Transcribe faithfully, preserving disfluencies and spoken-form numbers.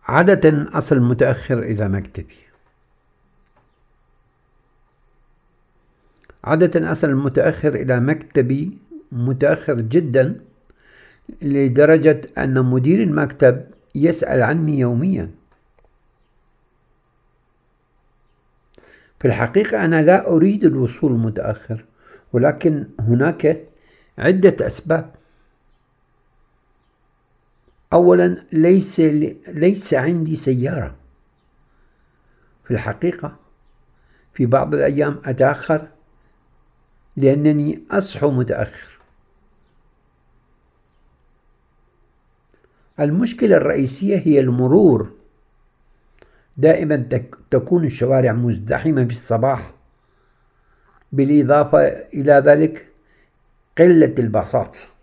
عادة أصل متأخر إلى مكتبي. عادة أصل متأخر إلى مكتبي متأخر جدا، لدرجة أن مدير المكتب يسأل عني يوميا. في الحقيقة أنا لا أريد الوصول متأخر، ولكن هناك عدة أسباب. أولا، ليس ليس عندي سيارة. في الحقيقة في بعض الأيام أتأخر لأنني أصحو متأخر. المشكلة الرئيسية هي المرور. دائما تكون الشوارع مزدحمة في الصباح، بالإضافة إلى ذلك قلة الباصات.